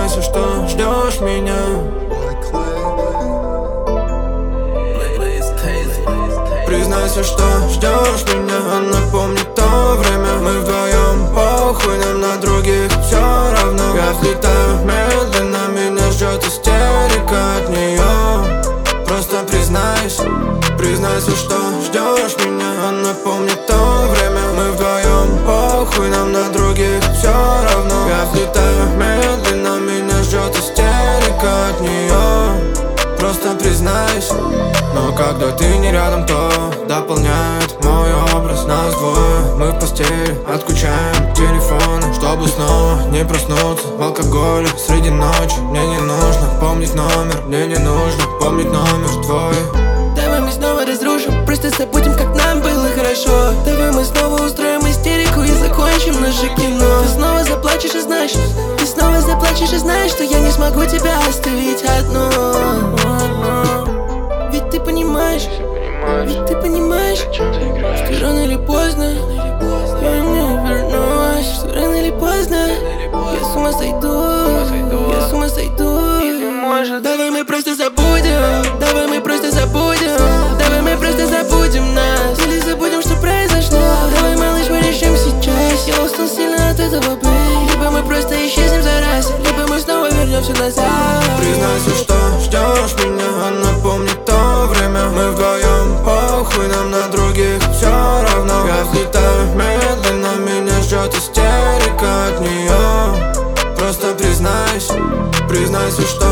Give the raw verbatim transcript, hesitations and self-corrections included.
Признайся, что ждешь меня. Признайся, что ждешь меня. Она помнит то время. Мы вдвоем, похуй нам на других, все равно. Я взлетаю медленно, меня ждет истерика от нее. Просто признайся, признайся, что ждешь меня. Она помнит то время. Мы вдвоем, похуй нам на других, все равно. Я взлетаю медленно, меня ждет истерика от нее. Просто признайся. Но когда ты не рядом, то дополняет мой образ. Нас двое, мы в постели, отключаем телефоны, чтобы снова не проснуться в алкоголе среди ночи. Мне не нужно помнить номер, мне не нужно помнить номер твой. Давай мы снова разрушим, просто забудем, как нам было хорошо. Давай мы снова устроим истерику и закончим наше кино. Ты снова заплачешь и знаешь, ты снова заплачешь и знаешь, что я не смогу тебя оставить одну. Ведь ты понимаешь, ведь ты понимаешь, что рано или поздно я не вернусь. Что рано или поздно я с ума сойду, я с ума сойду. Давай мы просто забудем, давай мы просто забудем, давай мы просто забудем нас, или забудем, что произошло. Давай, малыш, мы решим сейчас. Я устал сильно от этого быть. Либо мы просто исчезнем за раз, либо мы снова вернемся назад. Признайся, что ждешь меня. Она помнит то время. Мы вдвоем, похуй нам на других, все равно. Я взлетаю медленно, меня ждет истерика от нее. Просто признайся, признайся, что